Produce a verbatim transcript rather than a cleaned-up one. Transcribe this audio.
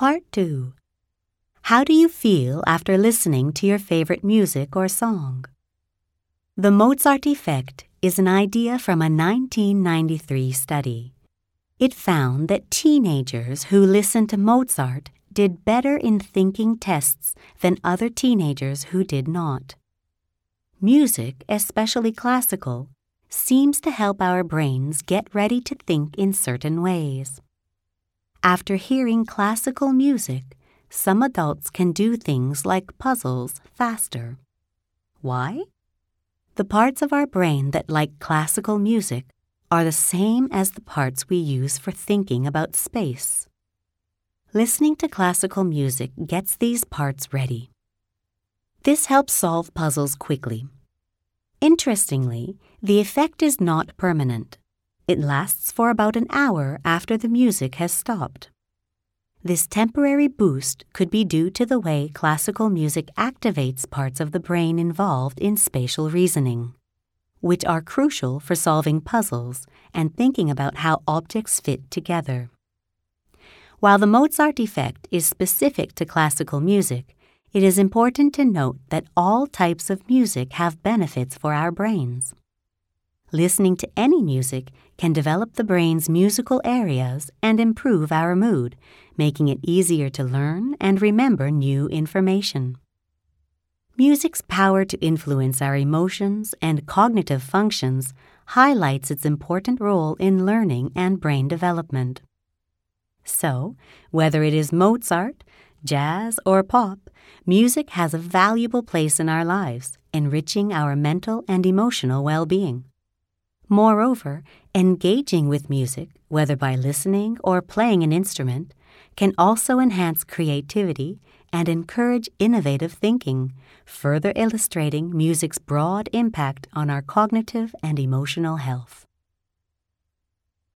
Part two. How do you feel after listening to your favorite music or song? The Mozart effect is an idea from a nineteen ninety-three study. It found that teenagers who listened to Mozart did better in thinking tests than other teenagers who did not. Music, especially classical, seems to help our brains get ready to think in certain ways. After hearing classical music, some adults can do things like puzzles faster. Why? The parts of our brain that like classical music are the same as the parts we use for thinking about space. Listening to classical music gets these parts ready. This helps solve puzzles quickly. Interestingly, the effect is not permanent. It lasts for about an hour after the music has stopped. This temporary boost could be due to the way classical music activates parts of the brain involved in spatial reasoning, which are crucial for solving puzzles and thinking about how objects fit together. While the Mozart effect is specific to classical music, it is important to note that all types of music have benefits for our brains. Listening to any music can develop the brain's musical areas and improve our mood, making it easier to learn and remember new information. Music's power to influence our emotions and cognitive functions highlights its important role in learning and brain development. So, whether it is Mozart, jazz, or pop, music has a valuable place in our lives, enriching our mental and emotional well-being. Moreover, engaging with music, whether by listening or playing an instrument, can also enhance creativity and encourage innovative thinking, further illustrating music's broad impact on our cognitive and emotional health.